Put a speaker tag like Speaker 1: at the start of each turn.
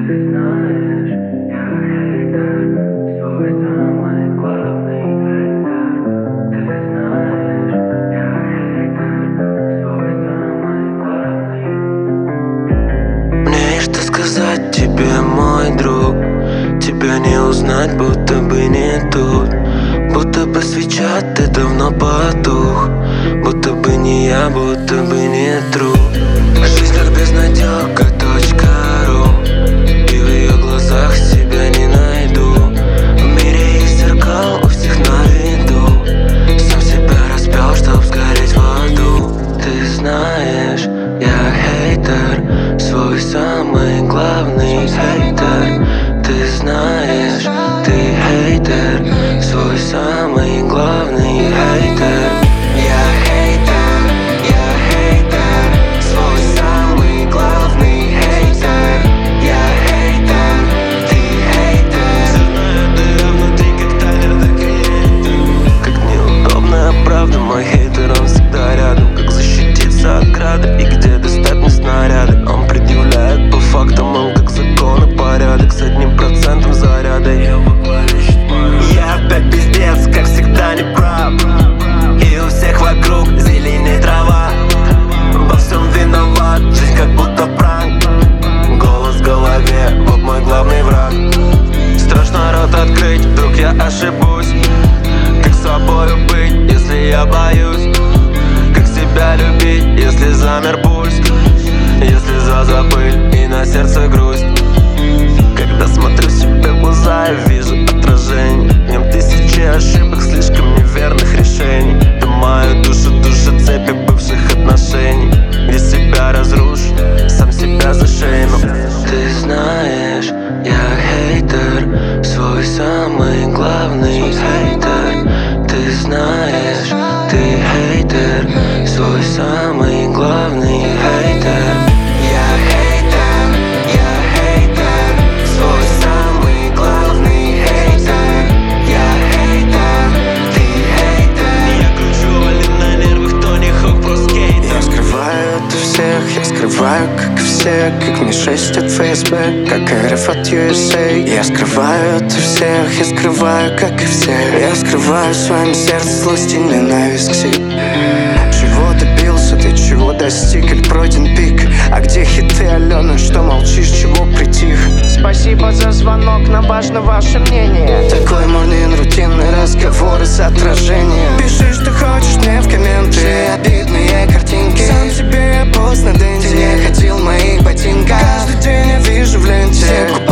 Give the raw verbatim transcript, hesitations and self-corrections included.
Speaker 1: Сказать тебе, мой друг, тебя не узнать, будто бы не тут. Будто бы свеча, ты давно потух. Будто бы не я, будто бы не true. Жизнь как безнадёга точка ру, и в ее глазах себя не найду. В мире есть зеркал, у всех на виду. Сам себя распял, чтоб сгореть в аду. Ты знаешь, я хейтер, свой самый главный хейтер. Ты знаешь, ты хейтер, свой самый главный хейтер. Я хейтер, я хейтер, свой самый главный хейтер. Я хейтер, ты хейтер. Знаю, ты внутри как тайлер, так и хейтер. Как неудобная правда, мой хейтер, он всегда рядом. Как защититься от града и где достать мне снаряды. Он предъявляет по фактам, он как закон и порядок. С одним процентом заряда я Я опять пиздец, как всегда не прав. И у всех вокруг зеленее трава. Во всем виноват, жизнь как будто пранк. Голос в голове, вот мой главный враг. Страшно рот открыть, вдруг я ошибусь. Как собою быть, если я боюсь? Как себя любить, если замер пульс? Если за забыль и на сердце грусть. Когда смотрю себе в глаза, я вижу отражение. В нем тысячи ошибок, слишком неверных решений. Ты мою душу, душу цепи бывших отношений. Где себя разрушу, сам себя зашейну. Ты знаешь, я хейтер, свой самый главный хейтер. Ты знаешь, ты хейтер, свой самый главный хейтер.
Speaker 2: Я скрываю, как и все, как ми шесть от эф эс бэ, как эр эф от ю эс эй. Я скрываю от всех, я скрываю, как и все. Я скрываю в своем сердце злость и ненависть к себе. Чего добился ты, чего достиг, или пройден пик? А где хиты, Алена, что молчишь, чего притих?
Speaker 3: Спасибо за звонок, нам важно ваше мнение.
Speaker 2: Такой мурный рутинный разговор с отражением. Пиши, что хочешь мне в комменты, обидные картинки. Сам себе я пост на денте, не ходил в моих ботинках. Каждый день я вижу в ленте